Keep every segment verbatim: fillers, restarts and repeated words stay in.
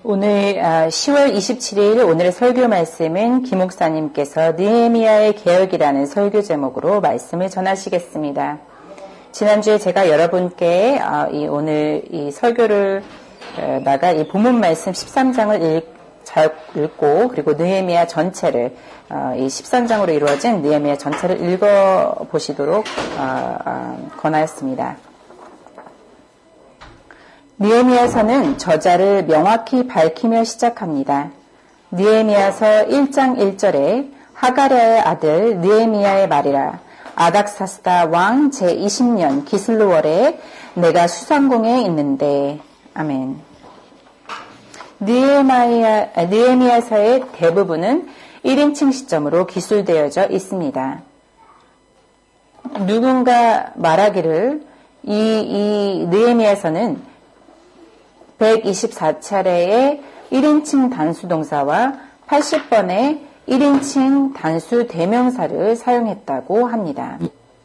오늘 시월 이십칠일 오늘의 설교 말씀은 김 목사님께서 느헤미야의 개혁이라는 설교 제목으로 말씀을 전하시겠습니다. 지난주에 제가 여러분께 이 오늘 이 설교를 나가 이 본문 말씀 십삼 장을 읽, 잘 읽고 그리고 느헤미야 전체를 이 십삼 장으로 이루어진 느헤미야 전체를 읽어 보시도록 권하였습니다. 느헤미야서는 저자를 명확히 밝히며 시작합니다. 느헤미야서 일 장 일 절에 하가랴의 아들 느헤미야의 말이라 아닥사스다 왕 제이십 년 기슬루월에 내가 수상궁에 있는데. 아멘. 느헤미야, 느헤미야서의 대부분은 일 인칭 시점으로 기술되어져 있습니다. 누군가 말하기를 이, 이 느헤미야서는 백이십사 차례의 일 인칭 단수 동사와 팔십 번의 일 인칭 단수 대명사를 사용했다고 합니다.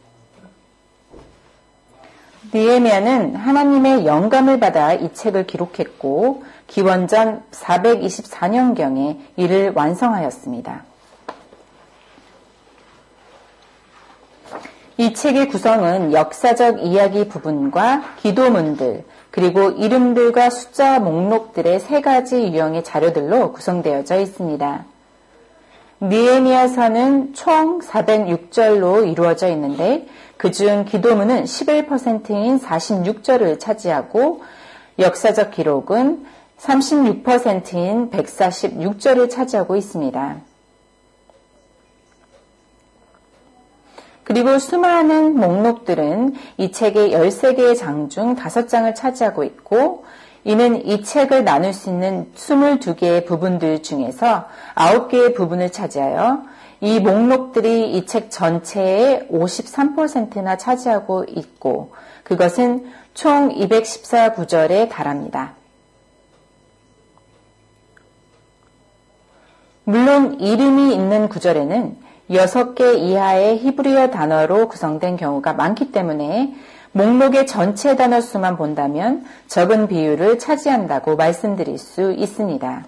느헤미야는 하나님의 영감을 받아 이 책을 기록했고 기원전 사백이십사 년경에 이를 완성하였습니다. 이 책의 구성은 역사적 이야기 부분과 기도문들, 그리고 이름들과 숫자 목록들의 세 가지 유형의 자료들로 구성되어져 있습니다. 느헤미야서는 총 사백육 절로 이루어져 있는데 그중 기도문은 십일 퍼센트인 사십육 절을 차지하고 역사적 기록은 삼십육 퍼센트인 백사십육 절을 차지하고 있습니다. 그리고 수많은 목록들은 이 책의 열세 개의 장 중 다섯 장을 차지하고 있고 이는 이 책을 나눌 수 있는 이십이 개의 부분들 중에서 아홉 개의 부분을 차지하여 이 목록들이 이 책 전체의 오십삼 퍼센트나 차지하고 있고 그것은 총 이백십사 구절에 달합니다. 물론 이름이 있는 구절에는 여섯 개 이하의 히브리어 단어로 구성된 경우가 많기 때문에 목록의 전체 단어 수만 본다면 적은 비율을 차지한다고 말씀드릴 수 있습니다.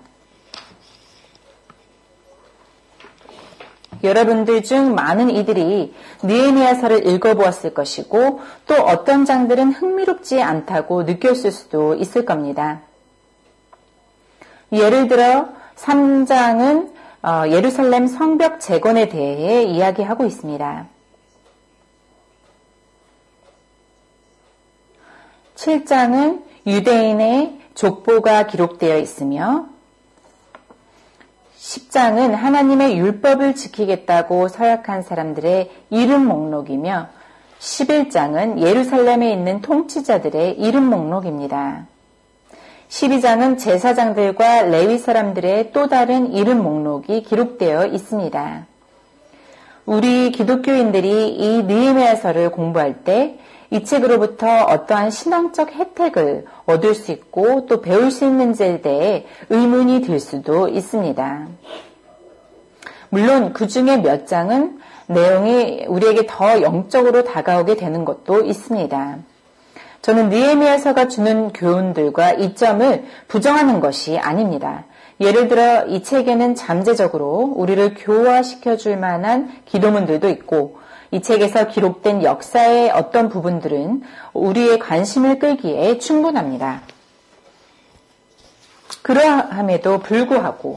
여러분들 중 많은 이들이 느헤미야서를 읽어보았을 것이고 또 어떤 장들은 흥미롭지 않다고 느꼈을 수도 있을 겁니다. 예를 들어 삼 장은 어, 예루살렘 성벽 재건에 대해 이야기하고 있습니다. 칠 장은 유대인의 족보가 기록되어 있으며 십 장은 하나님의 율법을 지키겠다고 서약한 사람들의 이름 목록이며 십일 장은 예루살렘에 있는 통치자들의 이름 목록입니다. 십이 장은 제사장들과 레위 사람들의 또 다른 이름 목록이 기록되어 있습니다. 우리 기독교인들이 이 느헤미야서를 공부할 때 이 책으로부터 어떠한 신앙적 혜택을 얻을 수 있고 또 배울 수 있는지에 대해 의문이 들 수도 있습니다. 물론 그 중에 몇 장은 내용이 우리에게 더 영적으로 다가오게 되는 것도 있습니다. 저는 느헤미야서가 주는 교훈들과 이점을 부정하는 것이 아닙니다. 예를 들어 이 책에는 잠재적으로 우리를 교화시켜 줄 만한 기도문들도 있고 이 책에서 기록된 역사의 어떤 부분들은 우리의 관심을 끌기에 충분합니다. 그러함에도 불구하고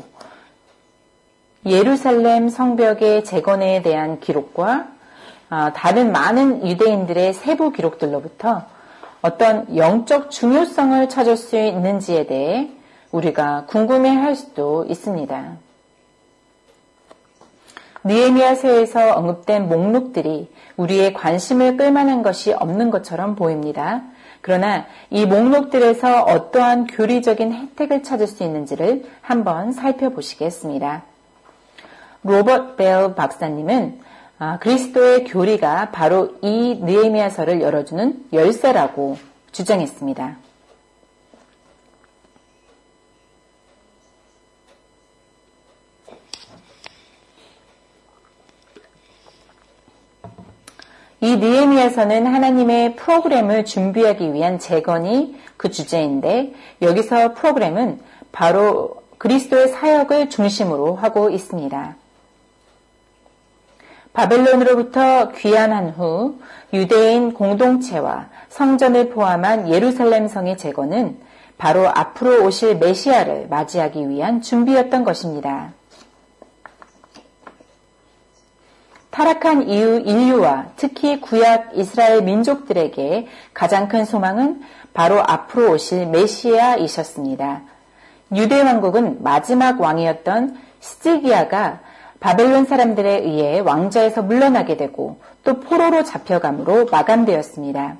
예루살렘 성벽의 재건에 대한 기록과 다른 많은 유대인들의 세부 기록들로부터 어떤 영적 중요성을 찾을 수 있는지에 대해 우리가 궁금해할 수도 있습니다. 느헤미야서에서 언급된 목록들이 우리의 관심을 끌만한 것이 없는 것처럼 보입니다. 그러나 이 목록들에서 어떠한 교리적인 혜택을 찾을 수 있는지를 한번 살펴보시겠습니다. 로버트 벨 박사님은 그리스도의 교리가 바로 이 느헤미야서를 열어주는 열쇠라고 주장했습니다. 이 느헤미야서는 하나님의 프로그램을 준비하기 위한 재건이 그 주제인데 여기서 프로그램은 바로 그리스도의 사역을 중심으로 하고 있습니다. 바벨론으로부터 귀환한 후 유대인 공동체와 성전을 포함한 예루살렘 성의 재건은 바로 앞으로 오실 메시아를 맞이하기 위한 준비였던 것입니다. 타락한 이후 인류와 특히 구약 이스라엘 민족들에게 가장 큰 소망은 바로 앞으로 오실 메시아이셨습니다. 유대 왕국은 마지막 왕이었던 시드기야가 바벨론 사람들에 의해 왕좌에서 물러나게 되고 또 포로로 잡혀감으로 마감되었습니다.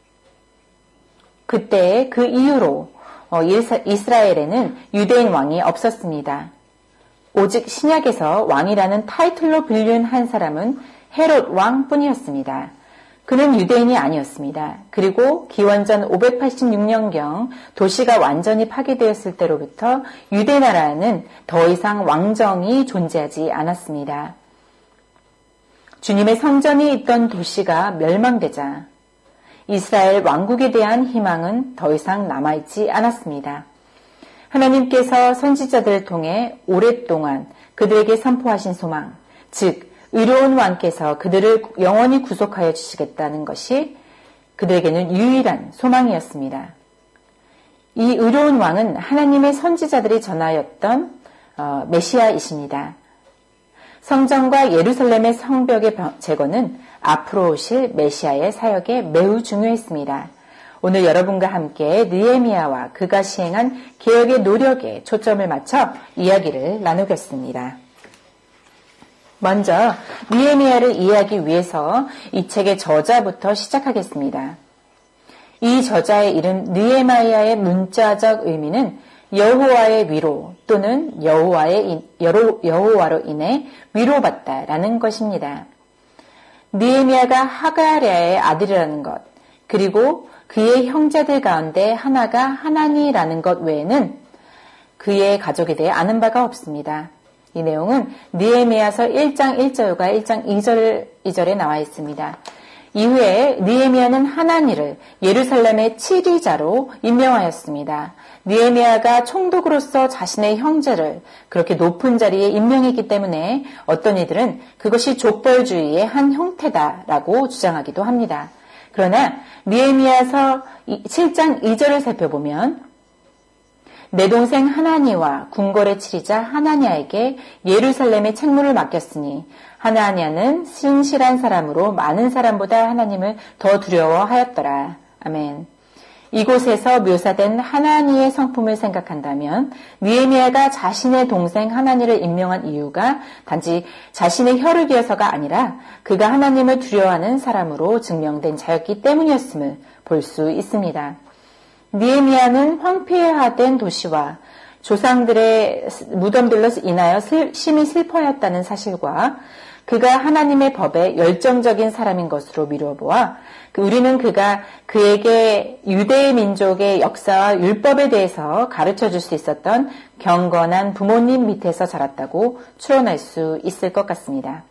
그때 그 이후로 이스라엘에는 유대인 왕이 없었습니다. 오직 신약에서 왕이라는 타이틀로 불린 한 사람은 헤롯 왕뿐이었습니다. 그는 유대인이 아니었습니다. 그리고 기원전 오백팔십육 년경 도시가 완전히 파괴되었을 때로부터 유대 나라는 더 이상 왕정이 존재하지 않았습니다. 주님의 성전이 있던 도시가 멸망되자 이스라엘 왕국에 대한 희망은 더 이상 남아있지 않았습니다. 하나님께서 선지자들을 통해 오랫동안 그들에게 선포하신 소망, 즉 의로운 왕께서 그들을 영원히 구속하여 주시겠다는 것이 그들에게는 유일한 소망이었습니다. 이 의로운 왕은 하나님의 선지자들이 전하였던 어, 메시아이십니다. 성전과 예루살렘의 성벽의 재건은 앞으로 오실 메시아의 사역에 매우 중요했습니다. 오늘 여러분과 함께 느헤미야와 그가 시행한 개혁의 노력에 초점을 맞춰 이야기를 나누겠습니다. 먼저 느헤미야를 이해하기 위해서 이 책의 저자부터 시작하겠습니다. 이 저자의 이름 느헤마야의 문자적 의미는 여호와의 위로 또는 여호와의 여호와로 인해 위로받다라는 것입니다. 느헤미야가 하가랴의 아들이라는 것, 그리고 그의 형제들 가운데 하나가 하나니라는 것 외에는 그의 가족에 대해 아는 바가 없습니다. 이 내용은 느헤미야서 일 장 일 절과 일 장 이 절에 나와 있습니다. 이후에 느헤미야는 하나니를 예루살렘의 치리자로 임명하였습니다. 느헤미야가 총독으로서 자신의 형제를 그렇게 높은 자리에 임명했기 때문에 어떤 이들은 그것이 족벌주의의 한 형태다라고 주장하기도 합니다. 그러나 느헤미야서 칠 장 이 절을 살펴보면 내 동생 하나니와 궁궐의 치리자 하나냐에게 예루살렘의 책무를 맡겼으니 하나냐는 신실한 사람으로 많은 사람보다 하나님을 더 두려워하였더라. 아멘. 이곳에서 묘사된 하나니의 성품을 생각한다면 느헤미야가 자신의 동생 하나니를 임명한 이유가 단지 자신의 혀를 기어서가 아니라 그가 하나님을 두려워하는 사람으로 증명된 자였기 때문이었음을 볼 수 있습니다. 느헤미야는 황폐화된 도시와 조상들의 무덤들로 인하여 심히 슬퍼했다는 사실과 그가 하나님의 법에 열정적인 사람인 것으로 미루어보아 우리는 그가 그에게 유대 민족의 역사와 율법에 대해서 가르쳐줄 수 있었던 경건한 부모님 밑에서 자랐다고 추론할 수 있을 것 같습니다.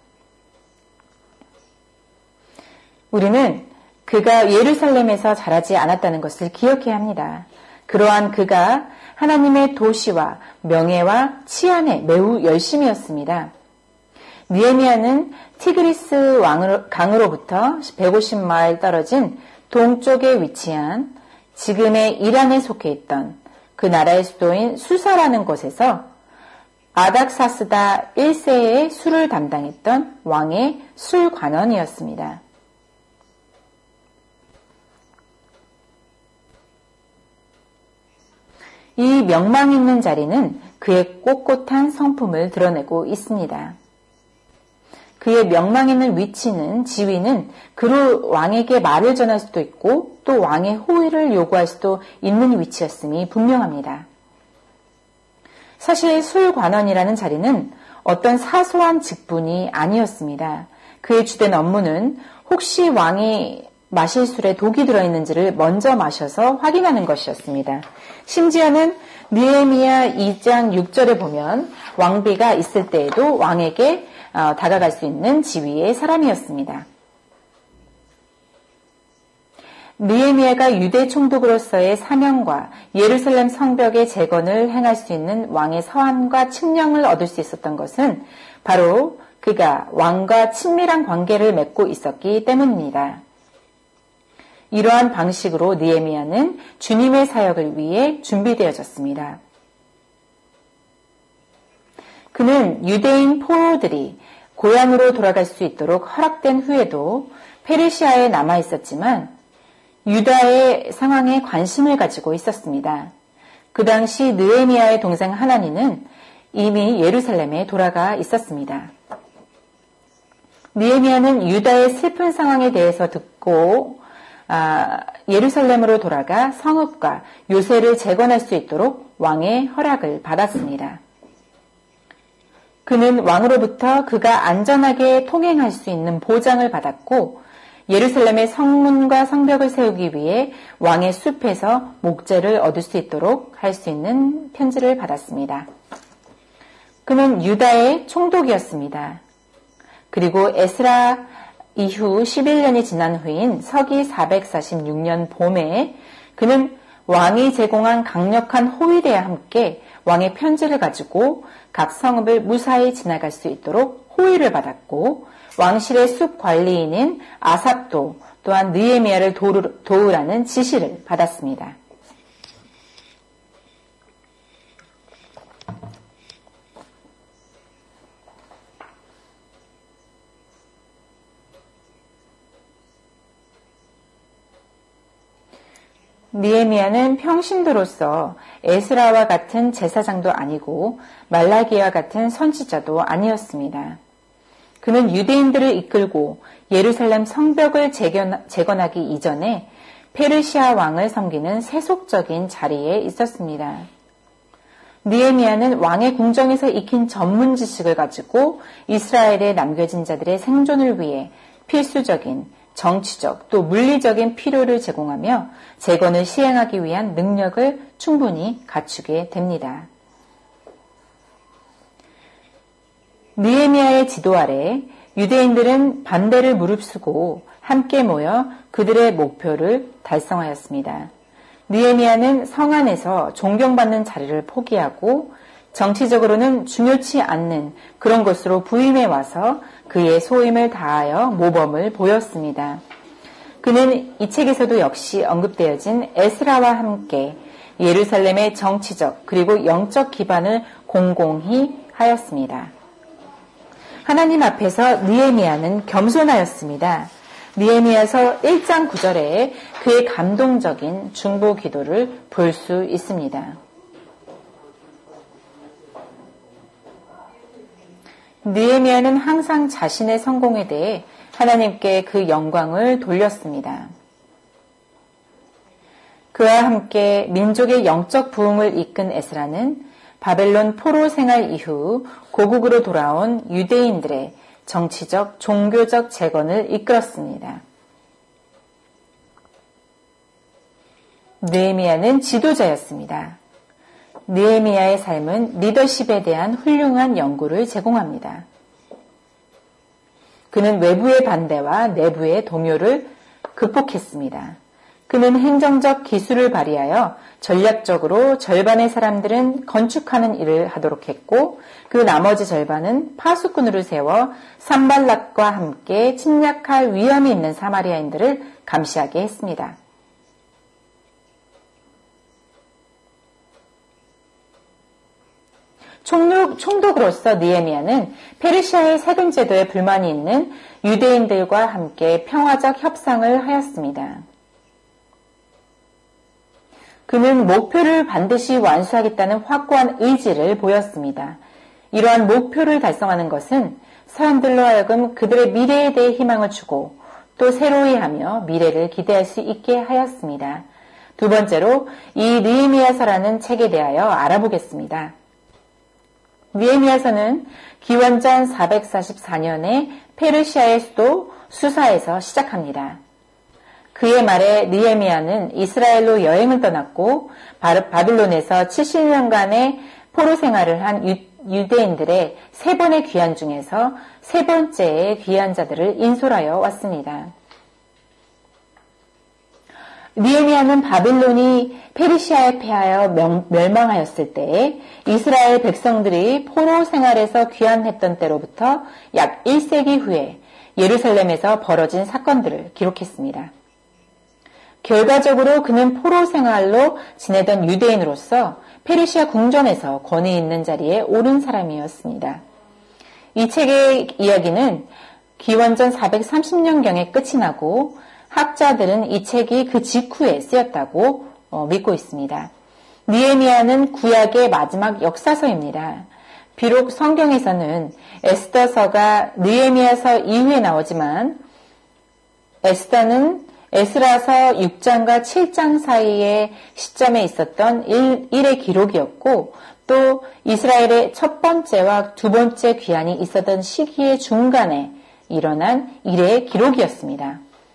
우리는 그가 예루살렘에서 자라지 않았다는 것을 기억해야 합니다. 그러한 그가 하나님의 도시와 명예와 치안에 매우 열심이었습니다. 느헤미야는 티그리스 왕으로, 강으로부터 백오십 마일 떨어진 동쪽에 위치한 지금의 이란에 속해 있던 그 나라의 수도인 수사라는 곳에서 아닥사스다 일 세의 술을 담당했던 왕의 술관원이었습니다. 이 명망 있는 자리는 그의 꼿꼿한 성품을 드러내고 있습니다. 그의 명망 있는 위치는 지위는 그로 왕에게 말을 전할 수도 있고 또 왕의 호의를 요구할 수도 있는 위치였음이 분명합니다. 사실 술관원이라는 자리는 어떤 사소한 직분이 아니었습니다. 그의 주된 업무는 혹시 왕이 마실 술에 독이 들어있는지를 먼저 마셔서 확인하는 것이었습니다. 심지어는 느헤미야 이 장 육 절에 보면 왕비가 있을 때에도 왕에게 어, 다가갈 수 있는 지위의 사람이었습니다. 느헤미야가 유대 총독으로서의 사명과 예루살렘 성벽의 재건을 행할 수 있는 왕의 서한과 칙령을 얻을 수 있었던 것은 바로 그가 왕과 친밀한 관계를 맺고 있었기 때문입니다. 이러한 방식으로 느헤미야는 주님의 사역을 위해 준비되어졌습니다. 그는 유대인 포로들이 고향으로 돌아갈 수 있도록 허락된 후에도 페르시아에 남아 있었지만 유다의 상황에 관심을 가지고 있었습니다. 그 당시 느헤미야의 동생 하나니는 이미 예루살렘에 돌아가 있었습니다. 느헤미야는 유다의 슬픈 상황에 대해서 듣고 아, 예루살렘으로 돌아가 성읍과 요새를 재건할 수 있도록 왕의 허락을 받았습니다. 그는 왕으로부터 그가 안전하게 통행할 수 있는 보장을 받았고 예루살렘의 성문과 성벽을 세우기 위해 왕의 숲에서 목재를 얻을 수 있도록 할 수 있는 편지를 받았습니다. 그는 유다의 총독이었습니다. 그리고 에스라 이후 십일 년이 지난 후인 서기 사백사십육 년 봄에 그는 왕이 제공한 강력한 호위대와 함께 왕의 편지를 가지고 각 성읍을 무사히 지나갈 수 있도록 호위를 받았고 왕실의 숲 관리인인 아삽도 또한 느헤미야를 도우라는 지시를 받았습니다. 느헤미야는 평신도로서 에스라와 같은 제사장도 아니고 말라기와 같은 선지자도 아니었습니다. 그는 유대인들을 이끌고 예루살렘 성벽을 재건하기 이전에 페르시아 왕을 섬기는 세속적인 자리에 있었습니다. 느헤미야는 왕의 궁정에서 익힌 전문 지식을 가지고 이스라엘에 남겨진 자들의 생존을 위해 필수적인 정치적 또 물리적인 필요를 제공하며 재건을 시행하기 위한 능력을 충분히 갖추게 됩니다. 느헤미야의 지도 아래 유대인들은 반대를 무릅쓰고 함께 모여 그들의 목표를 달성하였습니다. 느헤미야는 성 안에서 존경받는 자리를 포기하고 정치적으로는 중요치 않는 그런 것으로 부임해 와서 그의 소임을 다하여 모범을 보였습니다. 그는 이 책에서도 역시 언급되어진 에스라와 함께 예루살렘의 정치적 그리고 영적 기반을 공공히 하였습니다. 하나님 앞에서 느헤미야는 겸손하였습니다. 느헤미야서 일 장 구 절에 그의 감동적인 중보 기도를 볼 수 있습니다. 느헤미야는 항상 자신의 성공에 대해 하나님께 그 영광을 돌렸습니다. 그와 함께 민족의 영적 부흥을 이끈 에스라는 바벨론 포로 생활 이후 고국으로 돌아온 유대인들의 정치적, 종교적 재건을 이끌었습니다. 느헤미야는 지도자였습니다. 느헤미야의 삶은 리더십에 대한 훌륭한 연구를 제공합니다. 그는 외부의 반대와 내부의 동요를 극복했습니다. 그는 행정적 기술을 발휘하여 전략적으로 절반의 사람들은 건축하는 일을 하도록 했고 그 나머지 절반은 파수꾼으로 세워 산발락과 함께 침략할 위험이 있는 사마리아인들을 감시하게 했습니다. 총독, 총독으로서 느헤미야는 페르시아의 세금 제도에 불만이 있는 유대인들과 함께 평화적 협상을 하였습니다. 그는 목표를 반드시 완수하겠다는 확고한 의지를 보였습니다. 이러한 목표를 달성하는 것은 사람들로 하여금 그들의 미래에 대해 희망을 주고 또 새로이 하며 미래를 기대할 수 있게 하였습니다. 두 번째로 이 느헤미야서라는 책에 대하여 알아보겠습니다. 느헤미야서는 기원전 사백사십사 년에 페르시아의 수도 수사에서 시작합니다. 그의 말에 느헤미야는 이스라엘로 여행을 떠났고 바빌론에서 칠십 년간의 포로 생활을 한 유, 유대인들의 세 번의 귀환 중에서 세 번째의 귀환자들을 인솔하여 왔습니다. 느헤미야는 바빌론이 페르시아에 패하여 명, 멸망하였을 때에 이스라엘 백성들이 포로 생활에서 귀환했던 때로부터 약 일 세기 후에 예루살렘에서 벌어진 사건들을 기록했습니다. 결과적으로 그는 포로 생활로 지내던 유대인으로서 페르시아 궁전에서 권위 있는 자리에 오른 사람이었습니다. 이 책의 이야기는 기원전 사백삼십 년경에 끝이 나고 학자들은 이 책이 그 직후에 쓰였다고 어, 믿고 있습니다. 느헤미야는 구약의 마지막 역사서입니다. 비록 성경에서는 에스더서가 느헤미야서 이후에 나오지만 에스더는 에스라서 육 장과 칠 장 사이의 시점에 있었던 일, 일의 기록이었고 또 이스라엘의 첫 번째와 두 번째 귀환이 있었던 시기의 중간에 일어난 일의 기록이었습니다.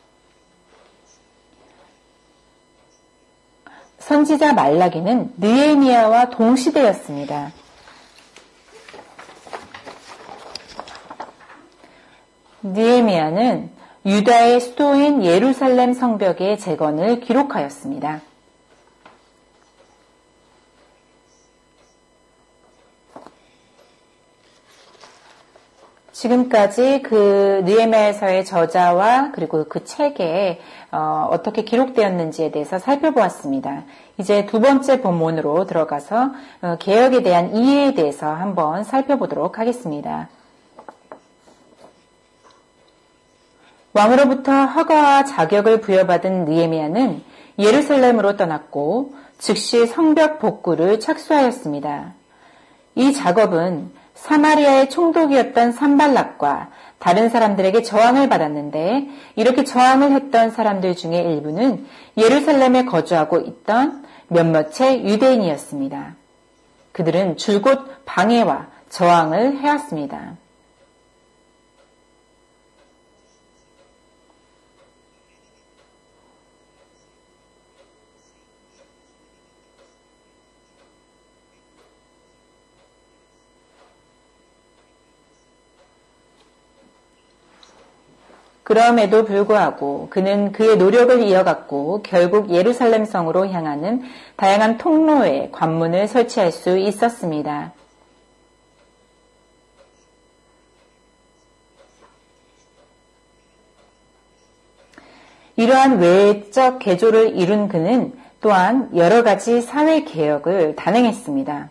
선지자 말라기는 느헤미야와 동시대였습니다. 느헤미야는 유다의 수도인 예루살렘 성벽의 재건을 기록하였습니다. 지금까지 그 느헤미야서의 저자와 그리고 그 책에 어, 어떻게 기록되었는지에 대해서 살펴보았습니다. 이제 두 번째 본문으로 들어가서 어, 개혁에 대한 이해에 대해서 한번 살펴보도록 하겠습니다. 왕으로부터 허가와 자격을 부여받은 느헤미야는 예루살렘으로 떠났고 즉시 성벽 복구를 착수하였습니다. 이 작업은 사마리아의 총독이었던 산발락과 다른 사람들에게 저항을 받았는데 이렇게 저항을 했던 사람들 중에 일부는 예루살렘에 거주하고 있던 몇몇의 유대인이었습니다. 그들은 줄곧 방해와 저항을 해왔습니다. 그럼에도 불구하고 그는 그의 노력을 이어갔고 결국 예루살렘 성으로 향하는 다양한 통로에 관문을 설치할 수 있었습니다. 이러한 외적 개조를 이룬 그는 또한 여러 가지 사회 개혁을 단행했습니다.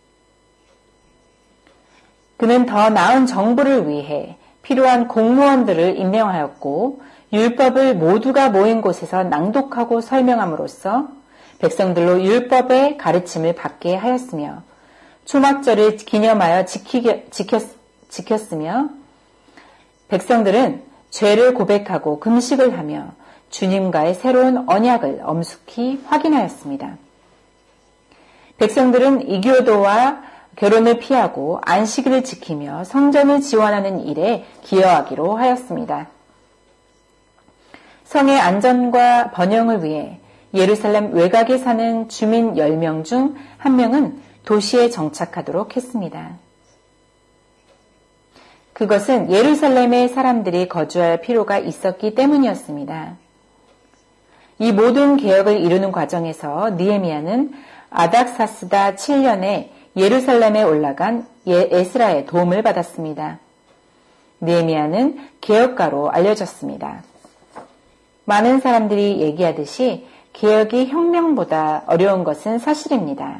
그는 더 나은 정부를 위해 필요한 공무원들을 임명하였고 율법을 모두가 모인 곳에서 낭독하고 설명함으로써 백성들로 율법의 가르침을 받게 하였으며 초막절을 기념하여 지키게, 지켰, 지켰으며 백성들은 죄를 고백하고 금식을 하며 주님과의 새로운 언약을 엄숙히 확인하였습니다. 백성들은 이교도와 결혼을 피하고 안식일을 지키며 성전을 지원하는 일에 기여하기로 하였습니다. 성의 안전과 번영을 위해 예루살렘 외곽에 사는 주민 열 명 중 한 명은 도시에 정착하도록 했습니다. 그것은 예루살렘의 사람들이 거주할 필요가 있었기 때문이었습니다. 이 모든 개혁을 이루는 과정에서 느헤미야는 아닥사스다 칠 년에 예루살렘에 올라간 에스라의 도움을 받았습니다. 느헤미야는 개혁가로 알려졌습니다. 많은 사람들이 얘기하듯이 개혁이 혁명보다 어려운 것은 사실입니다.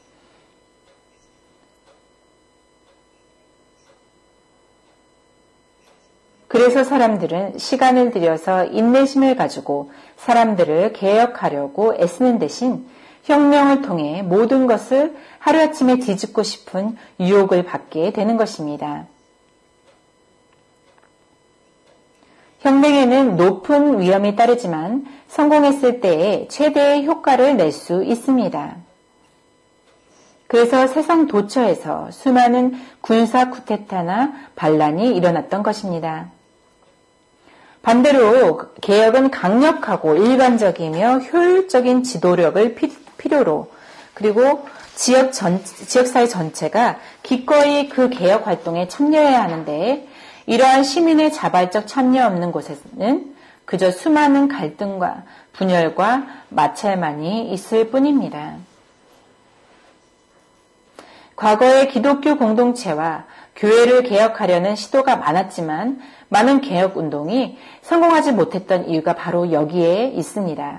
그래서 사람들은 시간을 들여서 인내심을 가지고 사람들을 개혁하려고 애쓰는 대신 혁명을 통해 모든 것을 하루아침에 뒤집고 싶은 유혹을 받게 되는 것입니다. 혁명에는 높은 위험이 따르지만 성공했을 때에 최대의 효과를 낼 수 있습니다. 그래서 세상 도처에서 수많은 군사 쿠데타나 반란이 일어났던 것입니다. 반대로 개혁은 강력하고 일관적이며 효율적인 지도력을 피, 필요로 그리고 지역 전, 지역사회 전체가 기꺼이 그 개혁 활동에 참여해야 하는데 이러한 시민의 자발적 참여 없는 곳에는 그저 수많은 갈등과 분열과 마찰만이 있을 뿐입니다. 과거의 기독교 공동체와 교회를 개혁하려는 시도가 많았지만 많은 개혁 운동이 성공하지 못했던 이유가 바로 여기에 있습니다.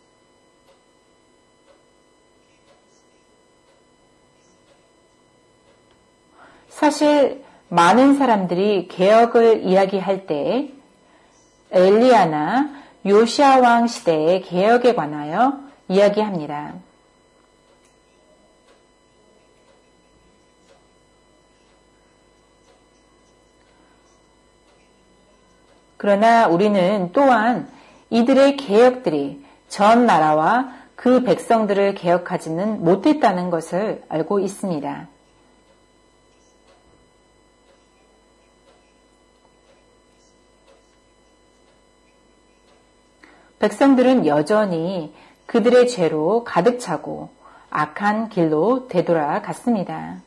사실 많은 사람들이 개혁을 이야기할 때 엘리야나 요시야 왕 시대의 개혁에 관하여 이야기합니다. 그러나 우리는 또한 이들의 개혁들이 전 나라와 그 백성들을 개혁하지는 못했다는 것을 알고 있습니다. 백성들은 여전히 그들의 죄로 가득 차고 악한 길로 되돌아갔습니다.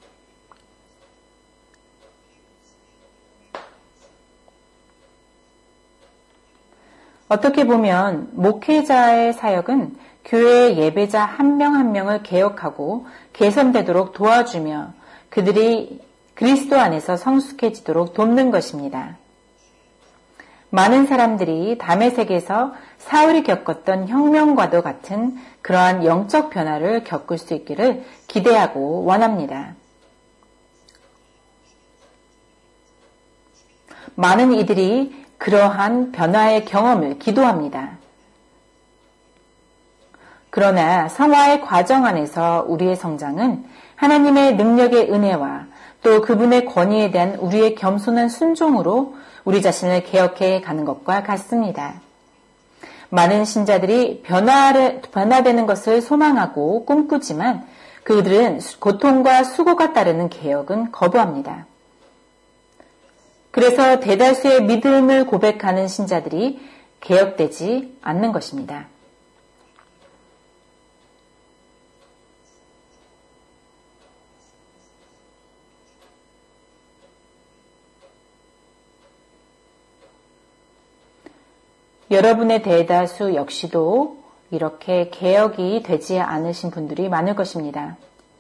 어떻게 보면 목회자의 사역은 교회의 예배자 한 명 한 명을 개혁하고 개선되도록 도와주며 그들이 그리스도 안에서 성숙해지도록 돕는 것입니다. 많은 사람들이 다메섹에서 사울이 겪었던 혁명과도 같은 그러한 영적 변화를 겪을 수 있기를 기대하고 원합니다. 많은 이들이 그러한 변화의 경험을 기도합니다. 그러나 성화의 과정 안에서 우리의 성장은 하나님의 능력의 은혜와 또 그분의 권위에 대한 우리의 겸손한 순종으로 우리 자신을 개혁해 가는 것과 같습니다. 많은 신자들이 변화를, 변화되는 것을 소망하고 꿈꾸지만 그들은 고통과 수고가 따르는 개혁은 거부합니다. 그래서 대다수의 믿음을 고백하는 신자들이 개혁되지 않는 것입니다. 여러분의 대다수 역시도 이렇게 개혁이 되지 않으신 분들이 많을 것입니다.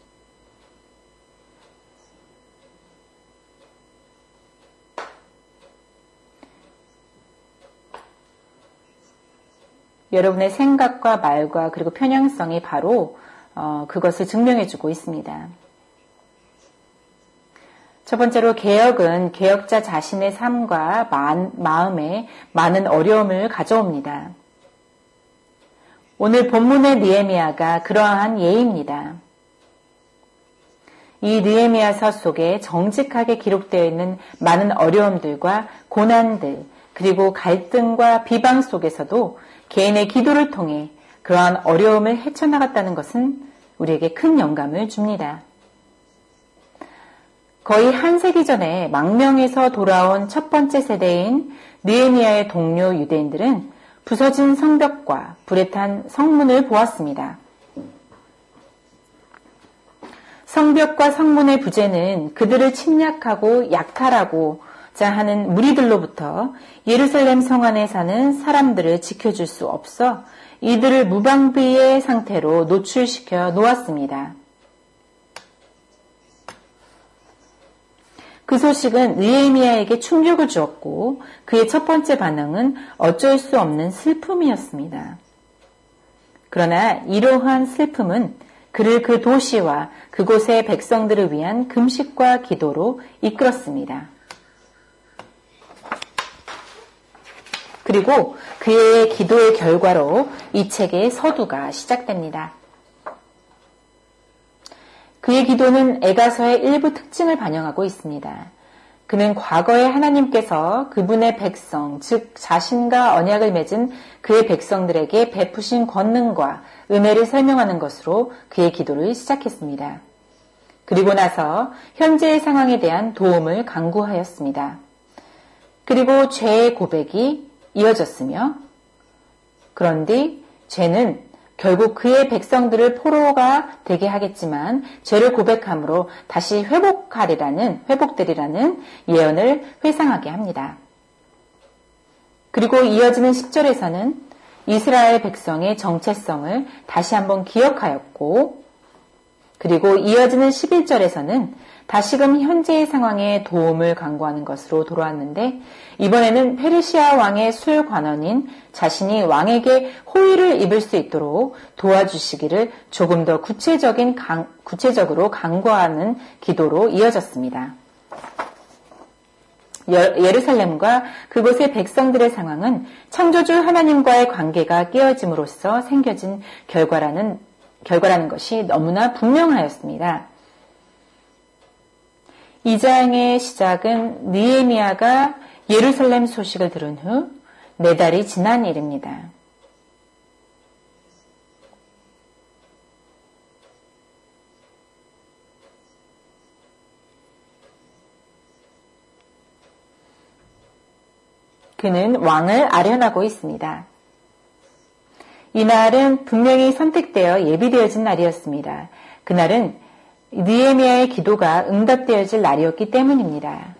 여러분의 생각과 말과 그리고 편향성이 바로 어, 그것을 증명해주고 있습니다. 첫 번째로 개혁은 개혁자 자신의 삶과 마, 마음에 많은 어려움을 가져옵니다. 오늘 본문의 느헤미야가 그러한 예입니다. 이 느헤미야서 속에 정직하게 기록되어 있는 많은 어려움들과 고난들 그리고 갈등과 비방 속에서도 개인의 기도를 통해 그러한 어려움을 헤쳐나갔다는 것은 우리에게 큰 영감을 줍니다. 거의 한 세기 전에 망명에서 돌아온 첫 번째 세대인 느헤미야의 동료 유대인들은 부서진 성벽과 불에 탄 성문을 보았습니다. 성벽과 성문의 부재는 그들을 침략하고 약탈하고자 하는 무리들로부터 예루살렘 성 안에 사는 사람들을 지켜줄 수 없어 이들을 무방비의 상태로 노출시켜 놓았습니다. 그 소식은 느헤미야에게 충격을 주었고 그의 첫 번째 반응은 어쩔 수 없는 슬픔이었습니다. 그러나 이러한 슬픔은 그를 그 도시와 그곳의 백성들을 위한 금식과 기도로 이끌었습니다. 그리고 그의 기도의 결과로 이 책의 서두가 시작됩니다. 그의 기도는 에가서의 일부 특징을 반영하고 있습니다. 그는 과거에 하나님께서 그분의 백성, 즉 자신과 언약을 맺은 그의 백성들에게 베푸신 권능과 은혜를 설명하는 것으로 그의 기도를 시작했습니다. 그리고 나서 현재의 상황에 대한 도움을 간구하였습니다. 그리고 죄의 고백이 이어졌으며 그런 뒤 죄는 결국 그의 백성들을 포로가 되게 하겠지만 죄를 고백함으로 다시 회복하리라는 회복되리라는 예언을 회상하게 합니다. 그리고 이어지는 십 절에서는 이스라엘 백성의 정체성을 다시 한번 기억하였고, 그리고 이어지는 십일 절에서는 다시금 현재의 상황에 도움을 강구하는 것으로 돌아왔는데, 이번에는 페르시아 왕의 술관원인 자신이 왕에게 호의를 입을 수 있도록 도와주시기를 조금 더 구체적인 강, 구체적으로 강구하는 기도로 이어졌습니다. 예루살렘과 그곳의 백성들의 상황은 창조주 하나님과의 관계가 깨어짐으로써 생겨진 결과라는, 결과라는 것이 너무나 분명하였습니다. 이 장의 시작은 느헤미야가 예루살렘 소식을 들은 후 네 달이 지난 일입니다. 그는 왕을 아련하고 있습니다. 이날은 분명히 선택되어 예비되어진 날이었습니다. 그날은 느헤미야의 기도가 응답되어질 날이었기 때문입니다.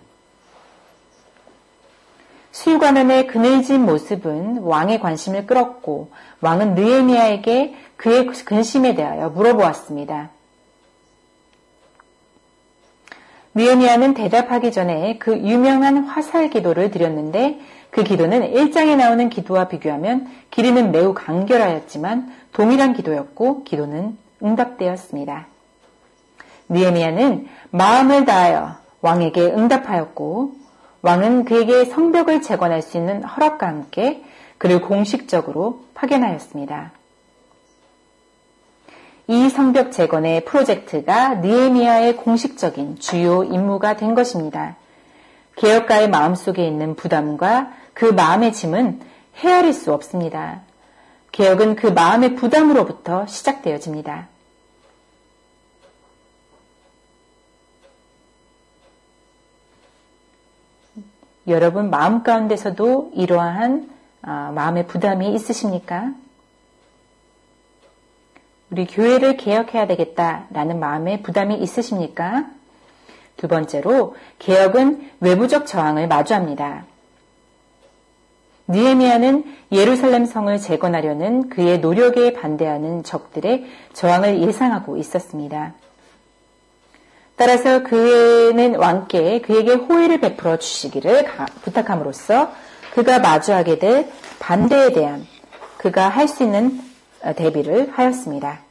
술관원의 그늘진 모습은 왕의 관심을 끌었고 왕은 느헤미야에게 그의 근심에 대하여 물어보았습니다. 느헤미야는 대답하기 전에 그 유명한 화살 기도를 드렸는데 그 기도는 일 장에 나오는 기도와 비교하면 길이는 매우 간결하였지만 동일한 기도였고 기도는 응답되었습니다. 느헤미야는 마음을 다하여 왕에게 응답하였고 왕은 그에게 성벽을 재건할 수 있는 허락과 함께 그를 공식적으로 파견하였습니다. 이 성벽 재건의 프로젝트가 느헤미야의 공식적인 주요 임무가 된 것입니다. 개혁가의 마음속에 있는 부담과 그 마음의 짐은 헤아릴 수 없습니다. 개혁은 그 마음의 부담으로부터 시작되어집니다. 여러분 마음 가운데서도 이러한 마음의 부담이 있으십니까? 우리 교회를 개혁해야 되겠다라는 마음의 부담이 있으십니까? 두 번째로 개혁은 외부적 저항을 마주합니다. 느헤미야는 예루살렘 성을 재건하려는 그의 노력에 반대하는 적들의 저항을 예상하고 있었습니다. 따라서 그는 왕께 그에게 호의를 베풀어 주시기를 부탁함으로써 그가 마주하게 될 반대에 대한 그가 할 수 있는 대비를 하였습니다.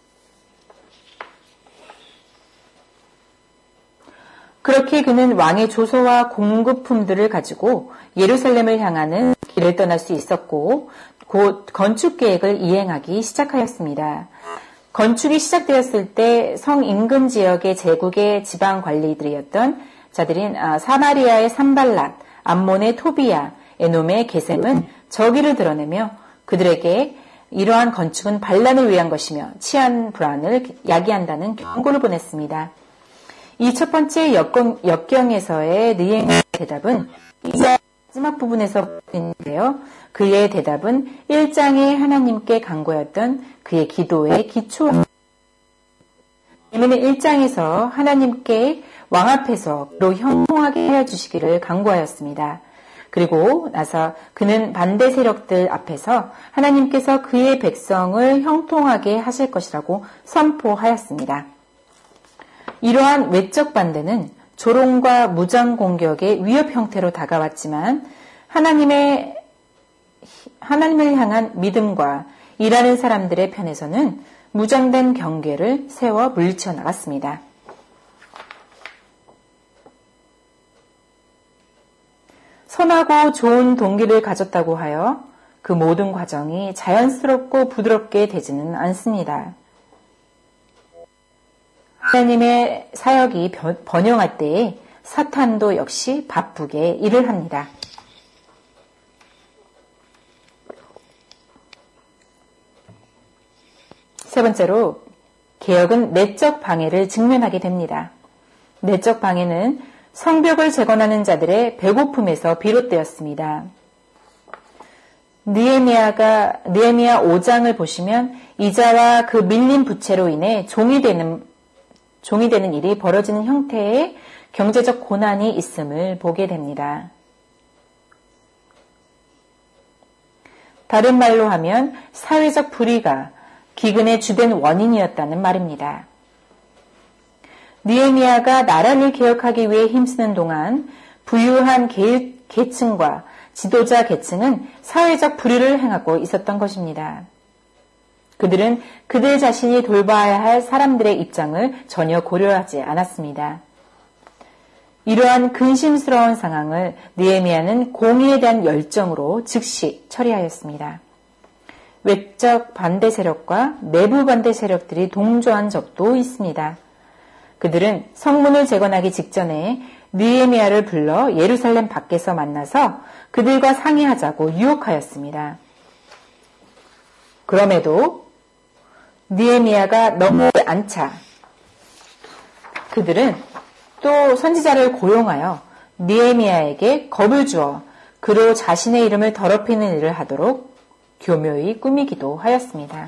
그렇게 그는 왕의 조서와 공급품들을 가지고 예루살렘을 향하는 길을 떠날 수 있었고 곧 건축 계획을 이행하기 시작하였습니다. 건축이 시작되었을 때 성 인근 지역의 제국의 지방 관리들이었던 자들인 사마리아의 산발랏, 암몬의 토비야, 에놈의 게셈은 저기를 드러내며 그들에게 이러한 건축은 반란을 위한 것이며 치안 불안을 야기한다는 경고를 보냈습니다. 이 첫 번째 역경, 역경에서의 느헤미야의 대답은 이 장 마지막 부분에서 보이는데요. 그의 대답은 일 장에 하나님께 간구했던 그의 기도의 기초. 느헤미야는 일 장에서 하나님께 왕 앞에서 로 형통하게 하여 주시기를 간구하였습니다. 그리고 나서 그는 반대 세력들 앞에서 하나님께서 그의 백성을 형통하게 하실 것이라고 선포하였습니다. 이러한 외적 반대는 조롱과 무장 공격의 위협 형태로 다가왔지만 하나님의 하나님을 향한 믿음과 일하는 사람들의 편에서는 무장된 경계를 세워 물리쳐 나갔습니다. 선하고 좋은 동기를 가졌다고 하여 그 모든 과정이 자연스럽고 부드럽게 되지는 않습니다. 하나님의 사역이 번영할 때에 사탄도 역시 바쁘게 일을 합니다. 세 번째로 개혁은 내적 방해를 직면하게 됩니다. 내적 방해는 성벽을 재건하는 자들의 배고픔에서 비롯되었습니다. 느헤미야가 느헤미야 오 장을 보시면 이자와 그 밀린 부채로 인해 종이 되는 종이 되는 일이 벌어지는 형태의 경제적 고난이 있음을 보게 됩니다. 다른 말로 하면 사회적 불의가 기근의 주된 원인이었다는 말입니다. 느헤미야가 나라를 개혁하기 위해 힘쓰는 동안 부유한 계, 계층과 지도자 계층은 사회적 불의를 행하고 있었던 것입니다. 그들은 그들 자신이 돌봐야 할 사람들의 입장을 전혀 고려하지 않았습니다. 이러한 근심스러운 상황을 느헤미야는 공의에 대한 열정으로 즉시 처리하였습니다. 외적 반대 세력과 내부 반대 세력들이 동조한 적도 있습니다. 그들은 성문을 재건하기 직전에 느헤미야를 불러 예루살렘 밖에서 만나서 그들과 상의하자고 유혹하였습니다. 그럼에도 느헤미야가 넘어오지 않자 그들은 또 선지자를 고용하여 느헤미야에게 겁을 주어 그로 자신의 이름을 더럽히는 일을 하도록 교묘히 꾸미기도 하였습니다.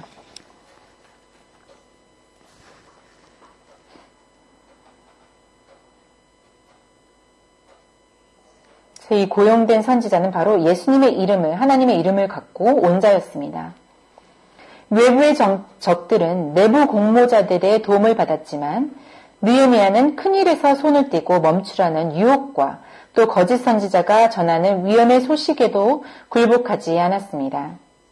이 고용된 선지자는 바로 예수님의 이름을, 하나님의 이름을 갖고 온 자였습니다. 외부의 정, 적들은 내부 공모자들의 도움을 받았지만 느헤미야는 큰일에서 손을 떼고 멈추라는 유혹과 또 거짓 선지자가 전하는 위험의 소식에도 굴복하지 않았습니다.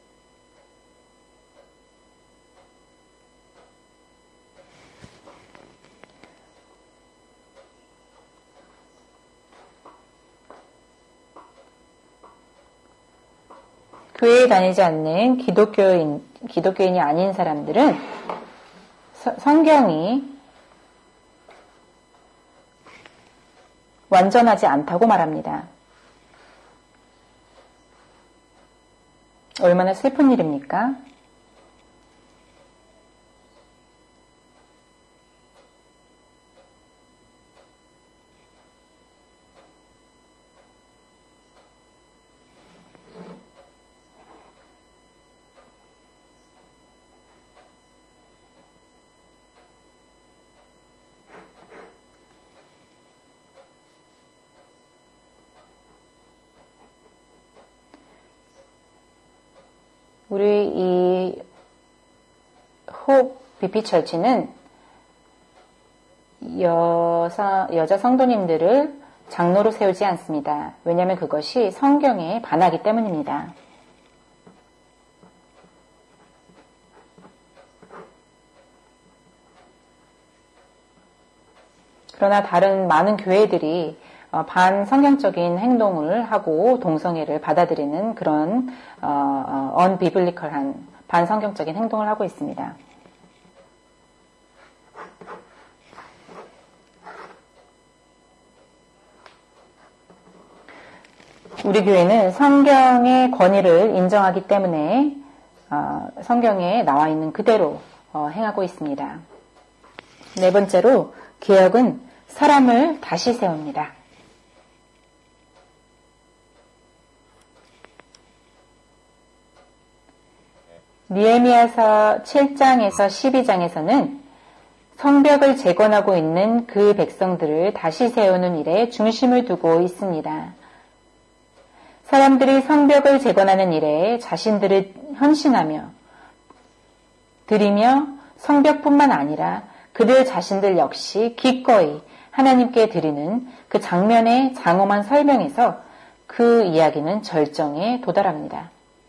교회에 다니지 않는 기독교인, 기독교인이 아닌 사람들은 서, 성경이 완전하지 않다고 말합니다. 얼마나 슬픈 일입니까? 우리 이 홉 비피처치는 여사, 여자 성도님들을 장로로 세우지 않습니다. 왜냐하면 그것이 성경에 반하기 때문입니다. 그러나 다른 많은 교회들이 반성경적인 행동을 하고 동성애를 받아들이는 그런 어, unbiblical한 반성경적인 행동을 하고 있습니다. 우리 교회는 성경의 권위를 인정하기 때문에 어, 성경에 나와 있는 그대로 어, 행하고 있습니다. 네 번째로 개혁은 사람을 다시 세웁니다. 느헤미야서 칠 장에서 십이 장에서는 성벽을 재건하고 있는 그 백성들을 다시 세우는 일에 중심을 두고 있습니다. 사람들이 성벽을 재건하는 일에 자신들을 헌신하며 드리며 성벽뿐만 아니라 그들 자신들 역시 기꺼이 하나님께 드리는 그 장면의 장엄한 설명에서 그 이야기는 절정에 도달합니다.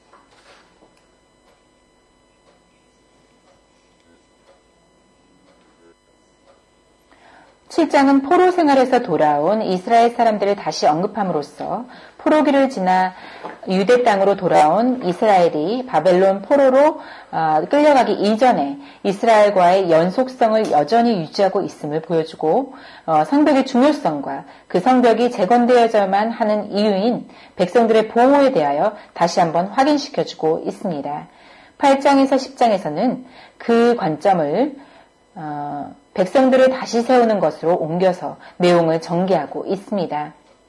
칠 장은 포로 생활에서 돌아온 이스라엘 사람들을 다시 언급함으로써 포로기를 지나 유대 땅으로 돌아온 이스라엘이 바벨론 포로로 끌려가기 이전에 이스라엘과의 연속성을 여전히 유지하고 있음을 보여주고 성벽의 중요성과 그 성벽이 재건되어야만 하는 이유인 백성들의 보호에 대하여 다시 한번 확인시켜주고 있습니다. 팔 장에서 십 장에서는 그 관점을 어, 백성들을 다시 세우는 것으로 옮겨서 내용을 전개하고 있습니다.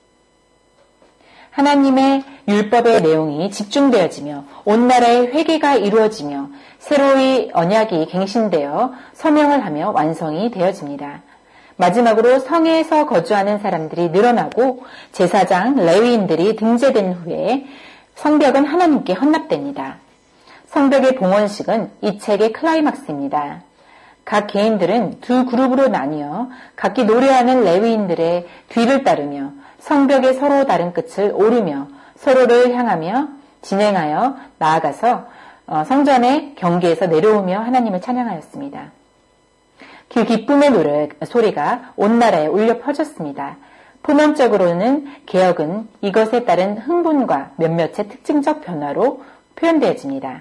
하나님의 율법의 내용이 집중되어지며 온 나라의 회개가 이루어지며 새로이 언약이 갱신되어 서명을 하며 완성이 되어집니다. 마지막으로 성에서 거주하는 사람들이 늘어나고 제사장, 레위인들이 등재된 후에 성벽은 하나님께 헌납됩니다. 성벽의 봉헌식은 이 책의 클라이막스입니다. 각 개인들은 두 그룹으로 나뉘어 각기 노래하는 레위인들의 뒤를 따르며 성벽의 서로 다른 끝을 오르며 서로를 향하며 진행하여 나아가서 성전의 경계에서 내려오며 하나님을 찬양하였습니다. 그 기쁨의 노래, 소리가 온 나라에 울려 퍼졌습니다. 표면적으로는 개혁은 이것에 따른 흥분과 몇몇의 특징적 변화로 표현되어집니다.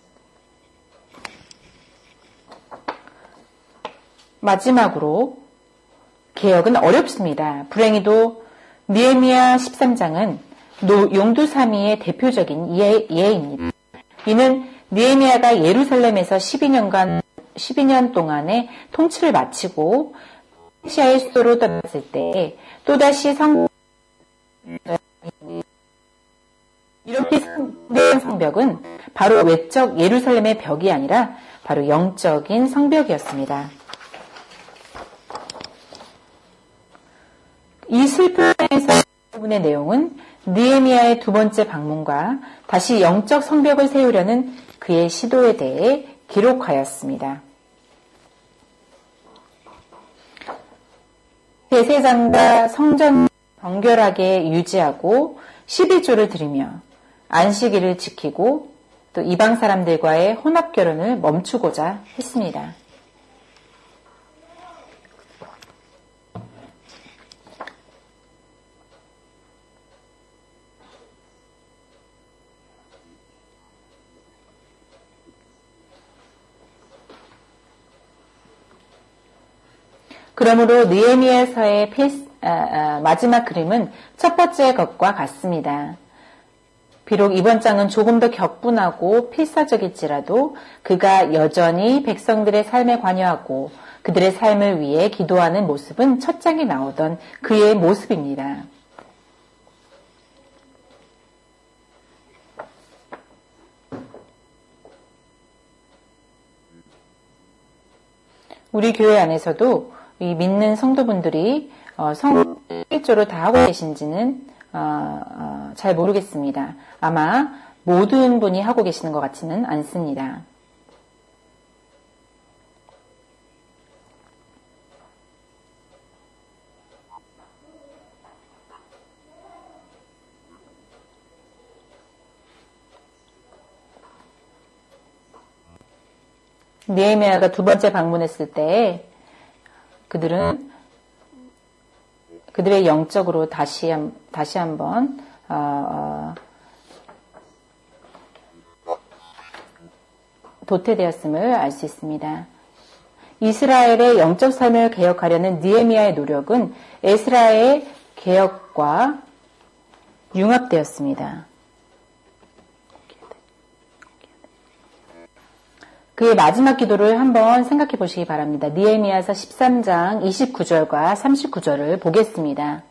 마지막으로 개혁은 어렵습니다. 불행히도 느헤미야 십삼 장은 용두사미의 대표적인 예, 예입니다. 이는 느헤미야가 예루살렘에서 십이 년간 십이 년 동안의 통치를 마치고 시아의 수도로 떠났을 때 또다시 성 이렇게 성된 성벽은 바로 외적 예루살렘의 벽이 아니라 바로 영적인 성벽이었습니다. 이 슬픔에서 부분의 내용은 느헤미야의 두 번째 방문과 다시 영적 성벽을 세우려는 그의 시도에 대해 기록하였습니다. 대제사장과 성전 정결하게 유지하고 십일 조를 드리며 안식일을 지키고 또 이방 사람들과의 혼합 결혼을 멈추고자 했습니다. 그러므로 느헤미야서의 필, 아, 아, 마지막 그림은 첫 번째 것과 같습니다. 비록 이번 장은 조금 더 격분하고 필사적일지라도 그가 여전히 백성들의 삶에 관여하고 그들의 삶을 위해 기도하는 모습은 첫 장에 나오던 그의 모습입니다. 우리 교회 안에서도 이 믿는 성도분들이 어, 성일조를 다 하고 계신지는 어, 어, 잘 모르겠습니다. 아마 모든 분이 하고 계시는 것 같지는 않습니다. 느헤미야가 두 번째 방문했을 때 그들은 그들의 영적으로 다시 한, 다시 한번 어, 어, 도태되었음을 알 수 있습니다. 이스라엘의 영적 삶을 개혁하려는 느헤미야의 노력은 에스라의 개혁과 융합되었습니다. 그의 마지막 기도를 한번 생각해 보시기 바랍니다. 느헤미야서 십삼 장 이십구 절과 삼십구 절을 보겠습니다.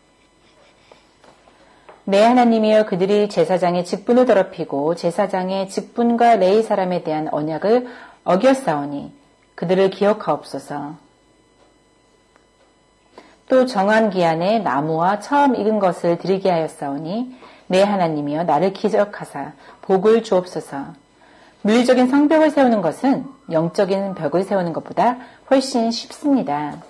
내 하나님이여 그들이 제사장의 직분을 더럽히고 제사장의 직분과 레위 사람에 대한 언약을 어겼사오니 그들을 기억하옵소서. 또 정한 기한에 나무와 처음 익은 것을 드리게 하였사오니 내 하나님이여 나를 기억하사 복을 주옵소서. 물리적인 성벽을 세우는 것은 영적인 벽을 세우는 것보다 훨씬 쉽습니다.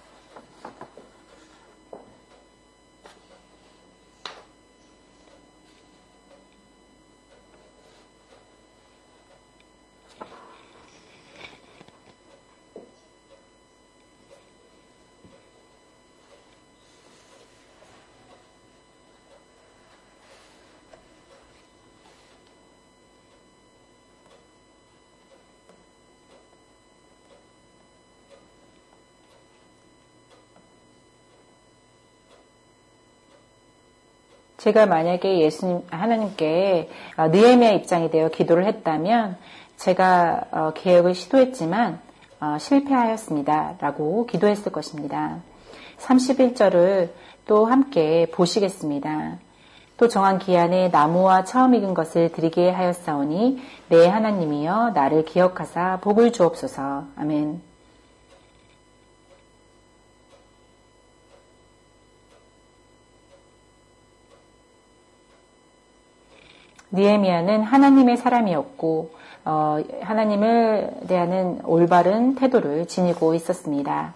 제가 만약에 예수님, 하나님께 느헤미야 입장이 되어 기도를 했다면 제가 개혁을 시도했지만 실패하였습니다. 라고 기도했을 것입니다. 삼십일 절을 또 함께 보시겠습니다. 또 정한 기한에 나무와 처음 익은 것을 드리게 하였사오니 내 하나님이여 나를 기억하사 복을 주옵소서. 아멘. 느헤미야는 하나님의 사람이었고 어, 하나님을 대하는 올바른 태도를 지니고 있었습니다.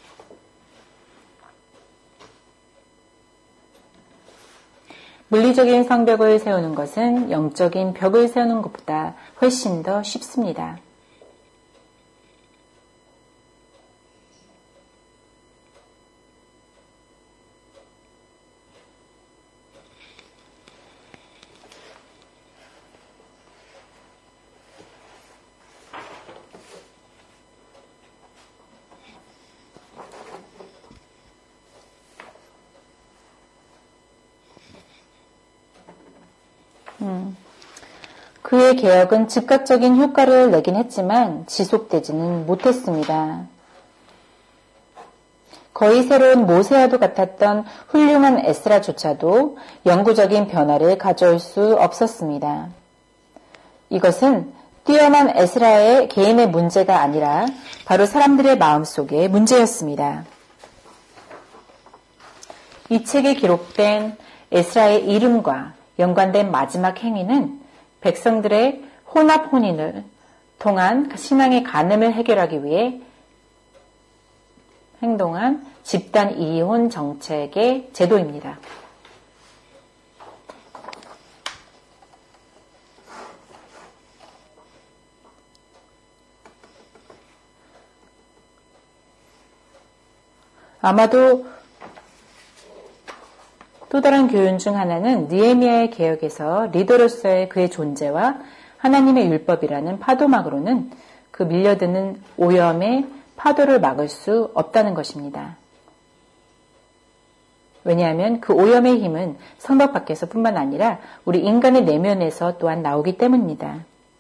물리적인 성벽을 세우는 것은 영적인 벽을 세우는 것보다 훨씬 더 쉽습니다. 음, 그의 개혁은 즉각적인 효과를 내긴 했지만 지속되지는 못했습니다. 거의 새로운 모세와도 같았던 훌륭한 에스라조차도 영구적인 변화를 가져올 수 없었습니다. 이것은 뛰어난 에스라의 개인의 문제가 아니라 바로 사람들의 마음속의 문제였습니다. 이 책에 기록된 에스라의 이름과 연관된 마지막 행위는 백성들의 혼합 혼인을 통한 신앙의 간음을 해결하기 위해 행동한 집단 이혼 정책의 제도입니다. 아마도 또 다른 교훈 중 하나는 느헤미야의 개혁에서 리더로서의 그의 존재와 하나님의 율법이라는 파도막으로는 그 밀려드는 오염의 파도를 막을 수 없다는 것입니다. 왜냐하면 그 오염의 힘은 성벽 밖에서 뿐만 아니라 우리 인간의 내면에서 또한 나오기 때문입니다.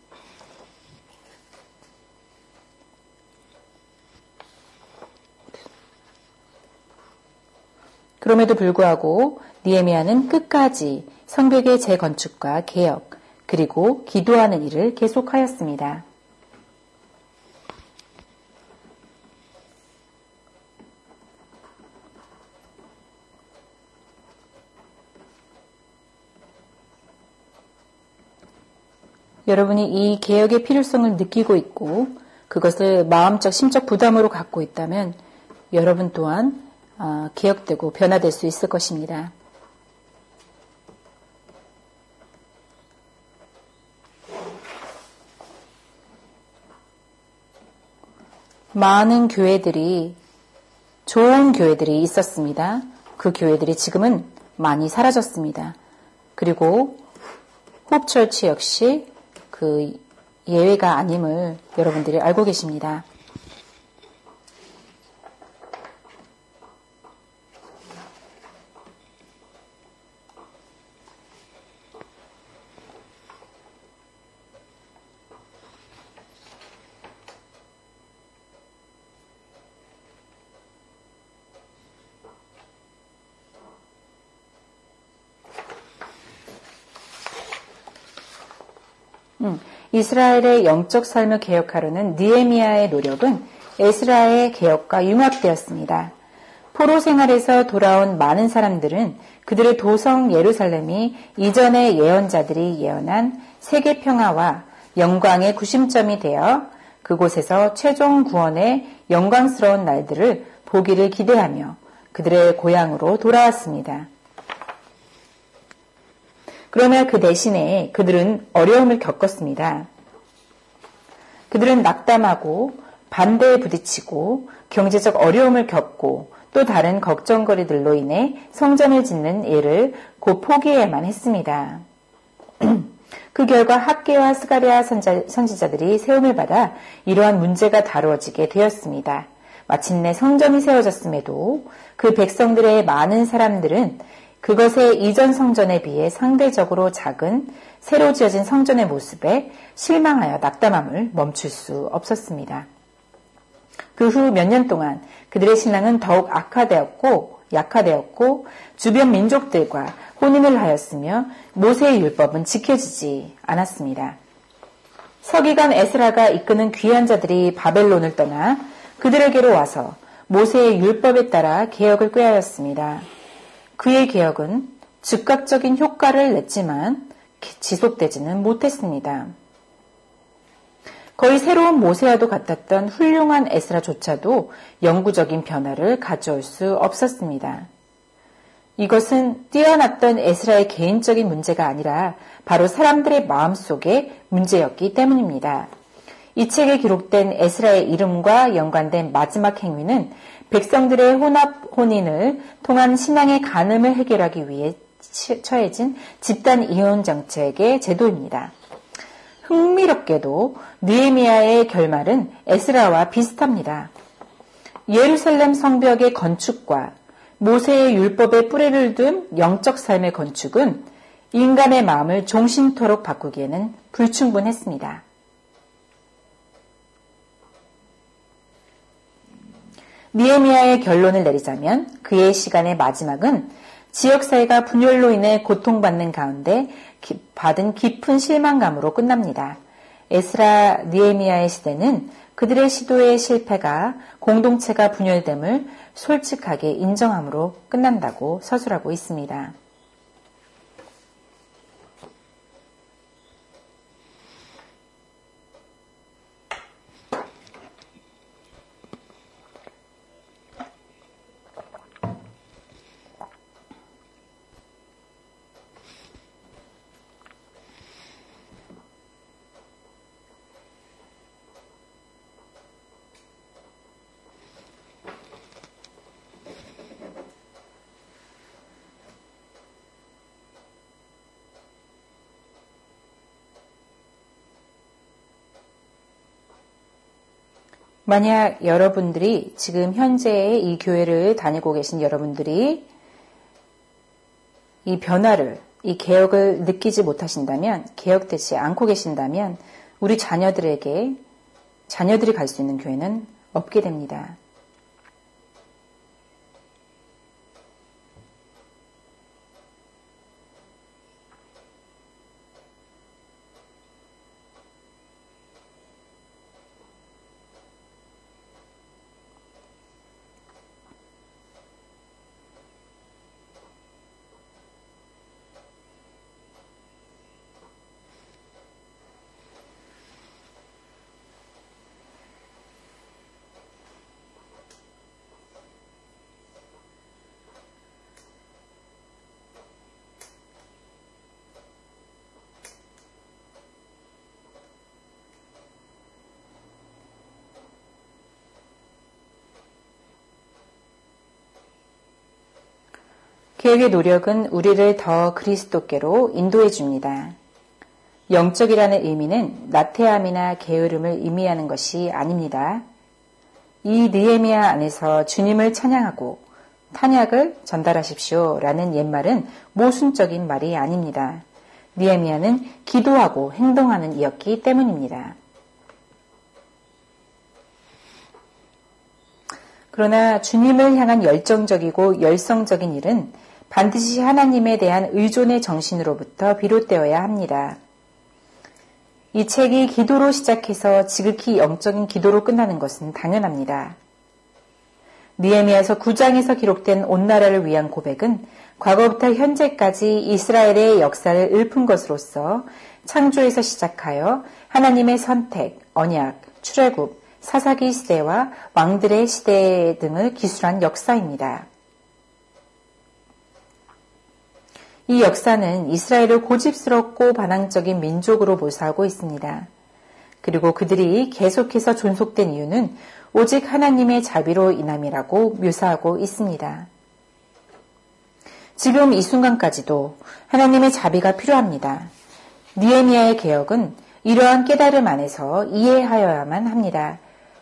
그럼에도 불구하고 느헤미야는 끝까지 성벽의 재건축과 개혁 그리고 기도하는 일을 계속하였습니다. 여러분이 이 개혁의 필요성을 느끼고 있고 그것을 마음적 심적 부담으로 갖고 있다면 여러분 또한 개혁되고 변화될 수 있을 것입니다. 많은 교회들이 좋은 교회들이 있었습니다. 그 교회들이 지금은 많이 사라졌습니다. 그리고 홉처치 역시 그 예외가 아님을 여러분들이 알고 계십니다. 음, 이스라엘의 영적 삶을 개혁하려는 느헤미야의 노력은 에스라의 개혁과 융합되었습니다. 포로 생활에서 돌아온 많은 사람들은 그들의 도성 예루살렘이 이전의 예언자들이 예언한 세계 평화와 영광의 구심점이 되어 그곳에서 최종 구원의 영광스러운 날들을 보기를 기대하며 그들의 고향으로 돌아왔습니다. 그러나 그 대신에 그들은 어려움을 겪었습니다. 그들은 낙담하고 반대에 부딪히고 경제적 어려움을 겪고 또 다른 걱정거리들로 인해 성전을 짓는 일을 곧 포기해야만 했습니다. 그 결과 학개와 스가랴 선지자들이 세움을 받아 이러한 문제가 다루어지게 되었습니다. 마침내 성전이 세워졌음에도 그 백성들의 많은 사람들은 그것의 이전 성전에 비해 상대적으로 작은 새로 지어진 성전의 모습에 실망하여 낙담함을 멈출 수 없었습니다. 그 후 몇 년 동안 그들의 신앙은 더욱 악화되었고 약화되었고 주변 민족들과 혼인을 하였으며 모세의 율법은 지켜지지 않았습니다. 서기관 에스라가 이끄는 귀한 자들이 바벨론을 떠나 그들에게로 와서 모세의 율법에 따라 개혁을 꾀하였습니다. 그의 개혁은 즉각적인 효과를 냈지만 지속되지는 못했습니다. 거의 새로운 모세와도 같았던 훌륭한 에스라조차도 영구적인 변화를 가져올 수 없었습니다. 이것은 뛰어났던 에스라의 개인적인 문제가 아니라 바로 사람들의 마음속의 문제였기 때문입니다. 이 책에 기록된 에스라의 이름과 연관된 마지막 행위는 백성들의 혼합 혼인을 통한 신앙의 간음을 해결하기 위해 처해진 집단 이혼 정책의 제도입니다. 흥미롭게도 느헤미야의 결말은 에스라와 비슷합니다. 예루살렘 성벽의 건축과 모세의 율법에 뿌리를 둔 영적 삶의 건축은 인간의 마음을 종신토록 바꾸기에는 불충분했습니다. 느헤미야의 결론을 내리자면 그의 시간의 마지막은 지역사회가 분열로 인해 고통받는 가운데 받은 깊은 실망감으로 끝납니다. 에스라 느헤미야의 시대는 그들의 시도의 실패가 공동체가 분열됨을 솔직하게 인정함으로 끝난다고 서술하고 있습니다. 만약 여러분들이 지금 현재 이 교회를 다니고 계신 여러분들이 이 변화를, 이 개혁을 느끼지 못하신다면, 개혁되지 않고 계신다면 우리 자녀들에게, 자녀들이 갈 수 있는 교회는 없게 됩니다. 개혁의 노력은 우리를 더 그리스도께로 인도해 줍니다. 영적이라는 의미는 나태함이나 게으름을 의미하는 것이 아닙니다. 이 느헤미야 안에서 주님을 찬양하고 탄약을 전달하십시오 라는 옛말은 모순적인 말이 아닙니다. 느헤미야는 기도하고 행동하는 이였기 때문입니다. 그러나 주님을 향한 열정적이고 열성적인 일은 반드시 하나님에 대한 의존의 정신으로부터 비롯되어야 합니다. 이 책이 기도로 시작해서 지극히 영적인 기도로 끝나는 것은 당연합니다. 느헤미야서 구 장에서 기록된 온 나라를 위한 고백은 과거부터 현재까지 이스라엘의 역사를 읊은 것으로서 창조에서 시작하여 하나님의 선택, 언약, 출애굽, 사사기 시대와 왕들의 시대 등을 기술한 역사입니다. 이 역사는 이스라엘을 고집스럽고 반항적인 민족으로 묘사하고 있습니다. 그리고 그들이 계속해서 존속된 이유는 오직 하나님의 자비로 인함이라고 묘사하고 있습니다. 지금 이 순간까지도 하나님의 자비가 필요합니다. 느헤미야의 개혁은 이러한 깨달음 안에서 이해하여야만 합니다.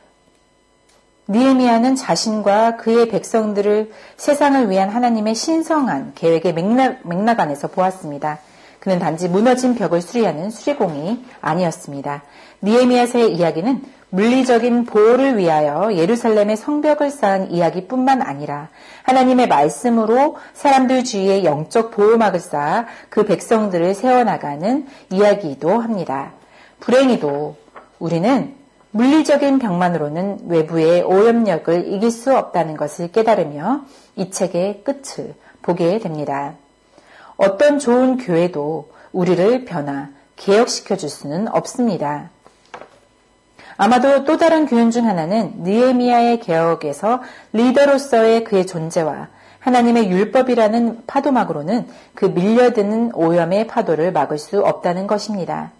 느헤미야는 자신과 그의 백성들을 세상을 위한 하나님의 신성한 계획의 맥락, 맥락 안에서 보았습니다. 그는 단지 무너진 벽을 수리하는 수리공이 아니었습니다. 느헤미야서의 이야기는 물리적인 보호를 위하여 예루살렘의 성벽을 쌓은 이야기뿐만 아니라 하나님의 말씀으로 사람들 주위에 영적 보호막을 쌓아 그 백성들을 세워나가는 이야기이기도 합니다. 불행히도 우리는 물리적인 벽만으로는 외부의 오염력을 이길 수 없다는 것을 깨달으며 이 책의 끝을 보게 됩니다. 어떤 좋은 교회도 우리를 변화, 개혁시켜 줄 수는 없습니다. 아마도 또 다른 교훈 중 하나는 느헤미야의 개혁에서 리더로서의 그의 존재와 하나님의 율법이라는 파도막으로는 그 밀려드는 오염의 파도를 막을 수 없다는 것입니다.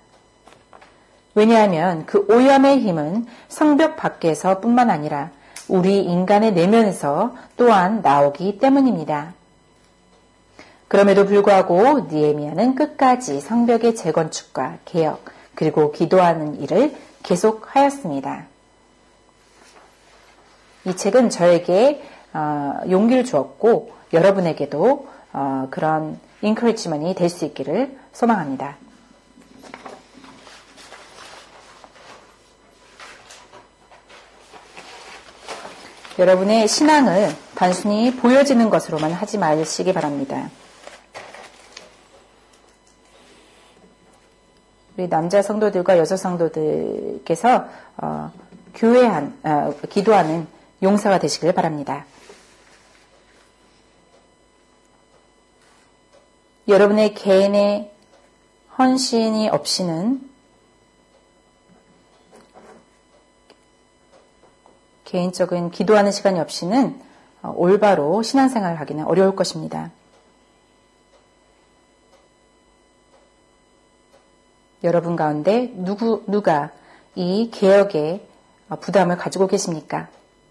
왜냐하면 그 오염의 힘은 성벽 밖에서 뿐만 아니라 우리 인간의 내면에서 또한 나오기 때문입니다. 그럼에도 불구하고 느헤미야는 끝까지 성벽의 재건축과 개혁 그리고 기도하는 일을 계속하였습니다. 이 책은 저에게 어, 용기를 주었고 여러분에게도 어, 그런 인커리지먼이 될 수 있기를 소망합니다. 여러분의 신앙을 단순히 보여지는 것으로만 하지 마시기 바랍니다. 우리 남자 성도들과 여자 성도들께서 어, 교회한, 어, 기도하는 용사가 되시길 바랍니다. 여러분의 개인의 헌신이 없이는 개인적인 기도하는 시간이 없이는 올바로 신앙생활을 하기는 어려울 것입니다. 여러분 가운데 누구, 누가 이 개혁의 부담을 가지고 계십니까?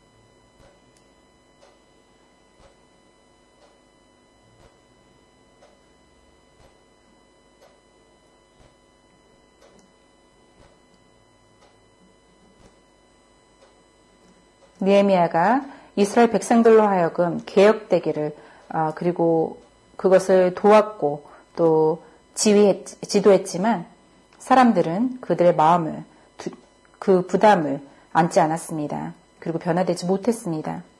느헤미야가 이스라엘 백성들로 하여금 개혁되기를 어, 그리고 그것을 도왔고 또 지휘했, 지도했지만 사람들은 그들의 마음을 두, 그 부담을 안지 않았습니다. 그리고 변화되지 못했습니다.